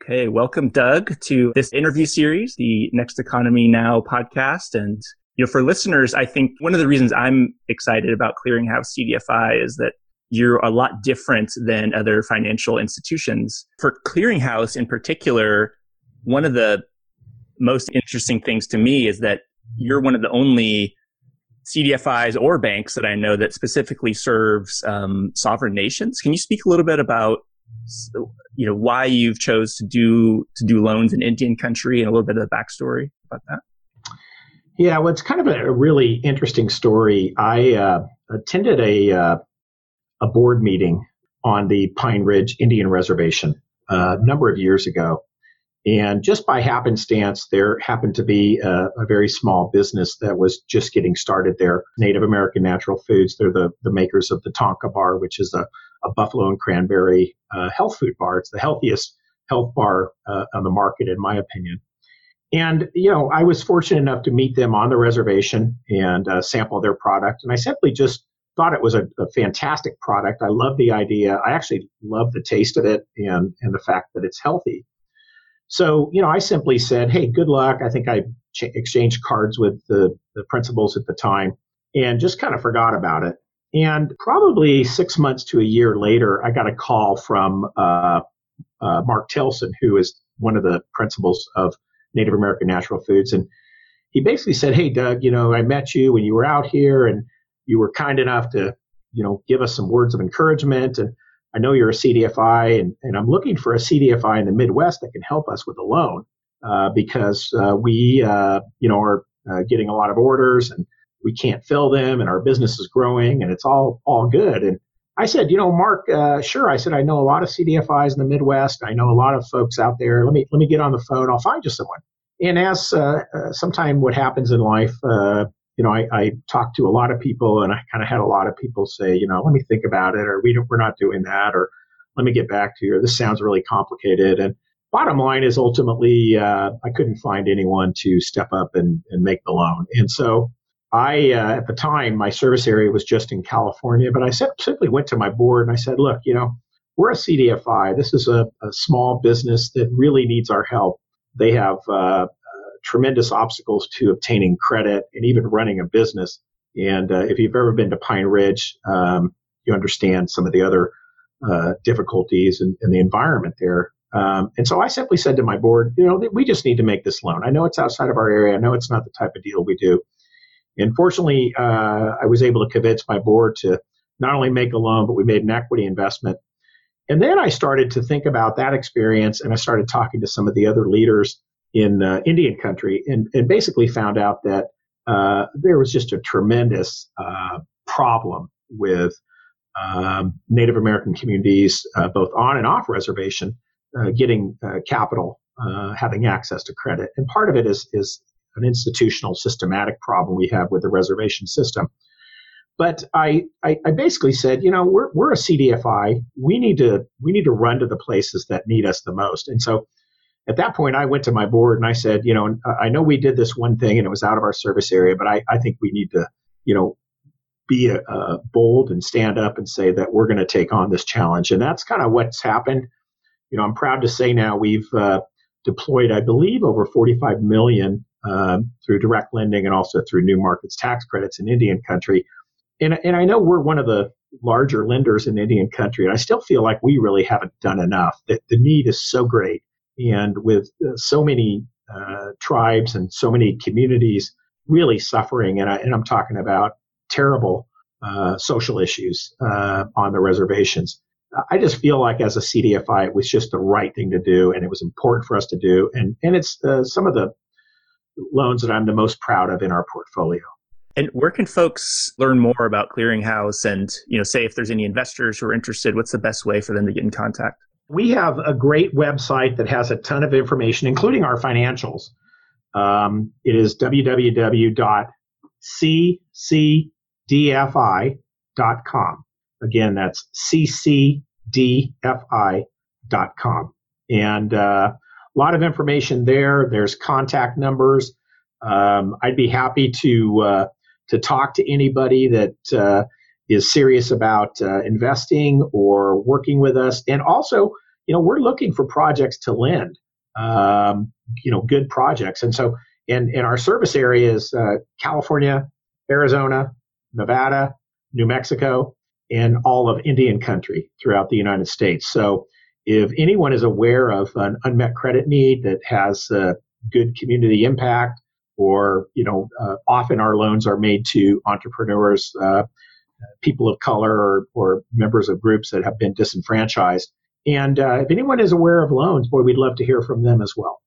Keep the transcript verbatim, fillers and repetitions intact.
Okay, welcome, Doug, to this interview series, the Next Economy Now podcast. And you know, for listeners, I think one of the reasons I'm excited about Clearinghouse C D F I is that you're a lot different than other financial institutions. For Clearinghouse in particular, one of the most interesting things to me is that you're one of the only C D F Is or banks that I know that specifically serves um, sovereign nations. Can you speak a little bit about you know why you've chose to do to do loans in Indian country and a little bit of the backstory about that? Yeah, well, it's kind of a really interesting story. I uh, attended a uh, a board meeting on the Pine Ridge Indian Reservation uh, a number of years ago. And just by happenstance, there happened to be a, a very small business that was just getting started there, Native American Natural Foods. They're the, the makers of the Tonka Bar, which is a, a buffalo and cranberry uh, health food bar. It's the healthiest health bar uh, on the market, in my opinion. And, you know, I was fortunate enough to meet them on the reservation and uh, sample their product. And I simply just thought it was a, a fantastic product. I love the idea. I actually love the taste of it and, and the fact that it's healthy. So, you know, I simply said, hey, good luck. I think I ch- exchanged cards with the, the principals at the time and just kind of forgot about it. And probably six months to a year later, I got a call from uh, uh, Mark Tilson, who is one of the principals of Native American Natural Foods. And he basically said, hey, Doug, you know, I met you when you were out here and you were kind enough to, you know, give us some words of encouragement. And I know you're a C D F I, and, and I'm looking for a C D F I in the Midwest that can help us with a loan uh, because uh, we, uh, you know, are uh, getting a lot of orders and we can't fill them, and our business is growing, and it's all all good. And I said, you know, Mark, uh, sure. I said, I know a lot of C D F Is in the Midwest. I know a lot of folks out there. Let me let me get on the phone. I'll find you someone. And as uh, uh, sometime what happens in life, uh, you know, I, I talked to a lot of people, and I kind of had a lot of people say, you know, let me think about it, or we don't, we're not doing that, or let me get back to you, or this sounds really complicated. And bottom line is ultimately, uh, I couldn't find anyone to step up and, and make the loan. And so I, uh, at the time, my service area was just in California, but I simply went to my board and I said, look, you know, we're a C D F I. This is a, a small business that really needs our help. They have uh, tremendous obstacles to obtaining credit and even running a business. And uh, if you've ever been to Pine Ridge, um, you understand some of the other uh, difficulties in, in the environment there. Um, and so I simply said to my board, you know, we just need to make this loan. I know it's outside of our area. I know it's not the type of deal we do. And fortunately, uh, I was able to convince my board to not only make a loan, but we made an equity investment. And then I started to think about that experience, and I started talking to some of the other leaders in uh, Indian country, and, and basically found out that uh, there was just a tremendous uh, problem with um, Native American communities, uh, both on and off reservation, uh, getting uh, capital, uh, having access to credit. And part of it is, is an institutional systematic problem we have with the reservation system. But I, I, I basically said, you know, we're we're a C D F I. We need to we need to run to the places that need us the most. And so at that point, I went to my board and I said, you know, I know we did this one thing and it was out of our service area, but I, I think we need to, you know, be a, a bold and stand up and say that we're going to take on this challenge. And that's kind of what's happened. You know, I'm proud to say now we've uh, deployed, I believe, over forty-five million uh, through direct lending and also through new markets tax credits in Indian country. And, and I know we're one of the larger lenders in Indian country, and I still feel like we really haven't done enough. The, the need is so great. And with uh, so many uh, tribes and so many communities really suffering, and, I, and I'm talking about terrible uh, social issues uh, on the reservations, I just feel like as a C D F I, it was just the right thing to do, and it was important for us to do. And, and it's uh, some of the loans that I'm the most proud of in our portfolio. And where can folks learn more about Clearinghouse and, you know, say if there's any investors who are interested, what's the best way for them to get in contact? We have a great website that has a ton of information, including our financials. Um, it is w w w dot c c d f i dot com. Again, that's c c d f i dot com. And uh, a lot of information there. There's contact numbers. Um, I'd be happy to uh, to talk to anybody that uh, is serious about uh, investing or working with us. And also, you know, we're looking for projects to lend, um, you know, good projects. And so in, in our service areas, uh, California, Arizona, Nevada, New Mexico, and all of Indian country throughout the United States. So if anyone is aware of an unmet credit need that has uh, good community impact, or, you know, uh, often our loans are made to entrepreneurs, uh, people of color, or, or members of groups that have been disenfranchised. And uh, if anyone is aware of loans, boy, we'd love to hear from them as well.